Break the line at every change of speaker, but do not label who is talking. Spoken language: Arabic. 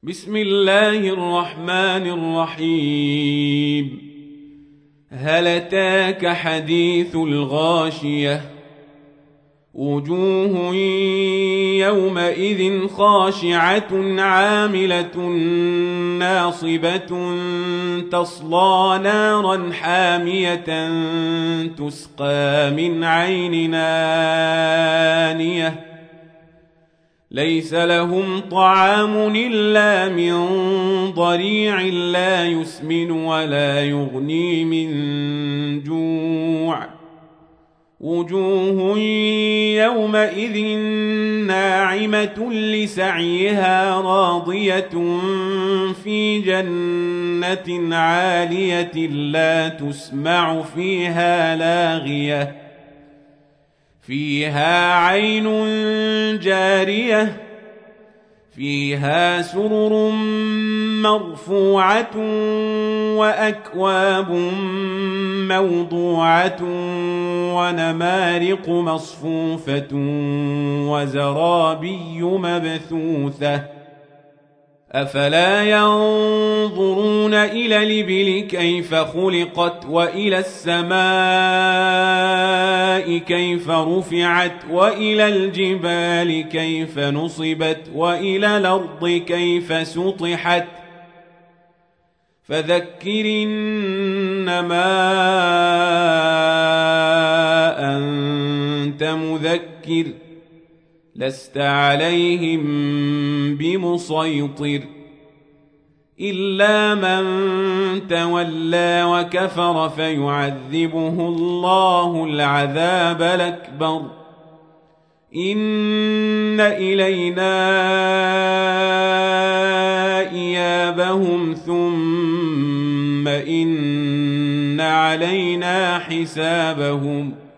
بسم الله الرحمن الرحيم. هل أتاك حديث الغاشية؟ وجوه يومئذ خاشعة عاملة ناصبة تصلى نارا حامية تسقى من عين آنية ليس لهم طعام إلا من ضريع لا يسمن ولا يغني من جوع. وجوه يومئذ ناعمة لسعيها راضية في جنة عالية لا تسمع فيها لاغية فيها عين جارية فيها سرر مرفوعة وأكواب موضوعة ونمارق مصفوفة وزرابي مبثوثة أفلا ينظرون إلى الإبل كيف خلقت وإلى السماء كيف رفعت وإلى الجبال كيف نصبت وإلى الأرض كيف سطحت فذكر إنما أنت مذكر لست عليهم بمسيطر إلا من تولى وكفر فيعذبه الله العذاب الأكبر إن إلينا إيابهم ثم إن علينا حسابهم